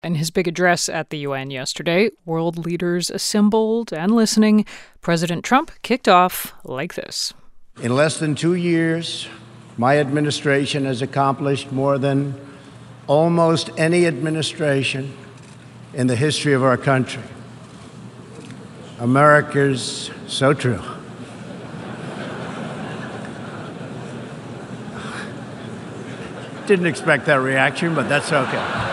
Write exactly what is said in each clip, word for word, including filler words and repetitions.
In his big address at the U N yesterday, world leaders assembled and listening. President Trump kicked off like this. In less than two years, my administration has accomplished more than almost any administration in the history of our country. America's so true. Didn't expect that reaction, but that's okay.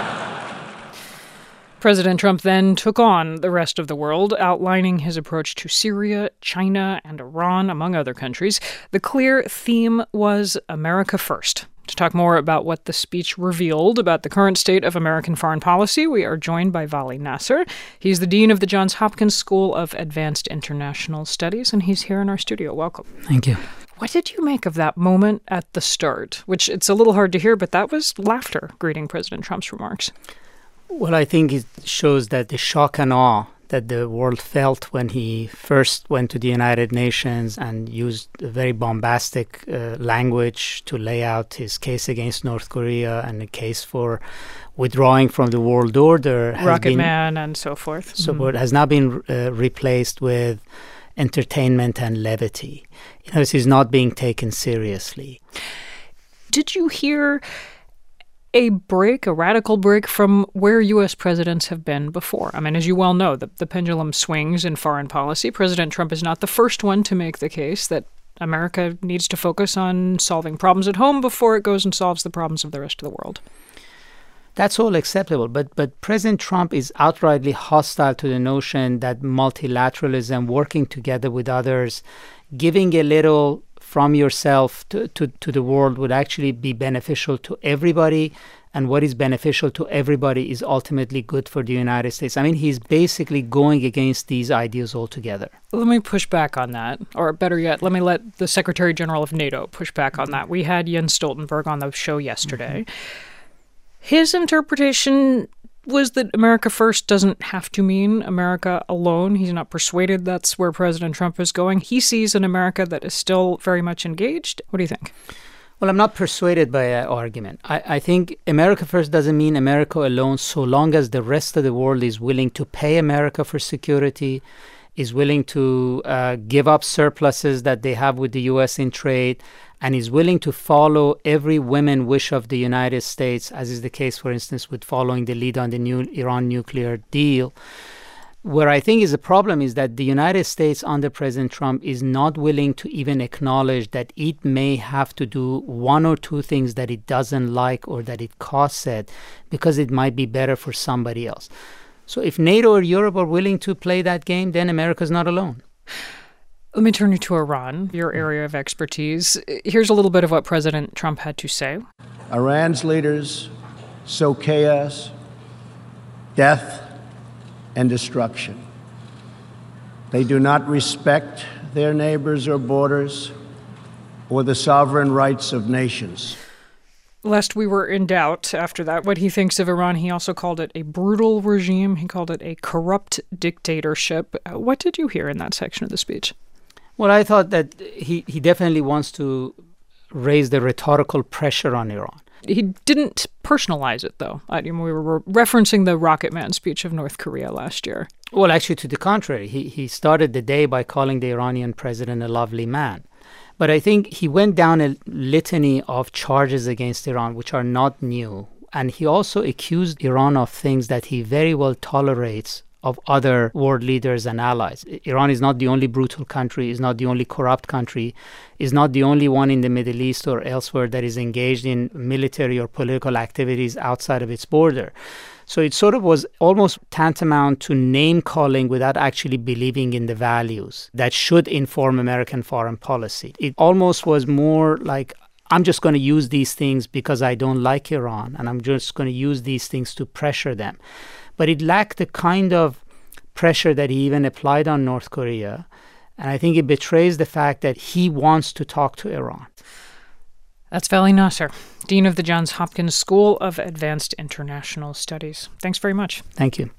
President Trump then took on the rest of the world, outlining his approach to Syria, China, and Iran, among other countries. The clear theme was America first. To talk more about what the speech revealed about the current state of American foreign policy, we are joined by Vali Nasr. He's the dean of the Johns Hopkins School of Advanced International Studies, and he's here in our studio. Welcome. Thank you. What did you make of that moment at the start? Which it's a little hard to hear, but that was laughter greeting President Trump's remarks. Well, I think it shows that the shock and awe that the world felt when he first went to the United Nations and used a very bombastic uh, language to lay out his case against North Korea and the case for withdrawing from the world order. Rocket Man and so forth. So mm-hmm. It has now been uh, replaced with entertainment and levity. You know, this is not being taken seriously. Did you hear a break, a radical break from where U S presidents have been before? I mean, as you well know, the, the pendulum swings in foreign policy. President Trump is not the first one to make the case that America needs to focus on solving problems at home before it goes and solves the problems of the rest of the world. That's all acceptable, but but President Trump is outrightly hostile to the notion that multilateralism, working together with others, giving a little from yourself to, to, to the world would actually be beneficial to everybody, and what is beneficial to everybody is ultimately good for the United States. I mean, he's basically going against these ideas altogether. Let me push back on that, or better yet, let me let the Secretary General of NATO push back on that. We had Jens Stoltenberg on the show yesterday. Mm-hmm. His interpretation was that America first doesn't have to mean America alone. He's not persuaded that's where President Trump is going. He sees an America that is still very much engaged. What do you think? Well, I'm not persuaded by that argument. I, I think America first doesn't mean America alone, so long as the rest of the world is willing to pay America for security, is willing to uh, give up surpluses that they have with the U S in trade, and is willing to follow every women wish of the United States, as is the case, for instance, with following the lead on the new Iran nuclear deal. Where I think is a problem is that the United States under President Trump is not willing to even acknowledge that it may have to do one or two things that it doesn't like or that it costs it because it might be better for somebody else. So if NATO or Europe are willing to play that game, then America's not alone. Let me turn you to Iran, your area of expertise. Here's a little bit of what President Trump had to say. Iran's leaders sow chaos, death, and destruction. They do not respect their neighbors or borders or the sovereign rights of nations. Lest we were in doubt after that, what he thinks of Iran, he also called it a brutal regime. He called it a corrupt dictatorship. What did you hear in that section of the speech? Well, I thought that he, he definitely wants to raise the rhetorical pressure on Iran. He didn't personalize it, though. I mean, we were referencing the Rocket Man speech of North Korea last year. Well, actually, to the contrary. He, he started the day by calling the Iranian president a lovely man. But I think he went down a litany of charges against Iran, which are not new. And he also accused Iran of things that he very well tolerates of other world leaders and allies. Iran is not the only brutal country, is not the only corrupt country, is not the only one in the Middle East or elsewhere that is engaged in military or political activities outside of its border. So it sort of was almost tantamount to name-calling without actually believing in the values that should inform American foreign policy. It almost was more like, I'm just going to use these things because I don't like Iran, and I'm just going to use these things to pressure them. But it lacked the kind of pressure that he even applied on North Korea. And I think it betrays the fact that he wants to talk to Iran. That's Vali Nasr, Dean of the Johns Hopkins School of Advanced International Studies. Thanks very much. Thank you.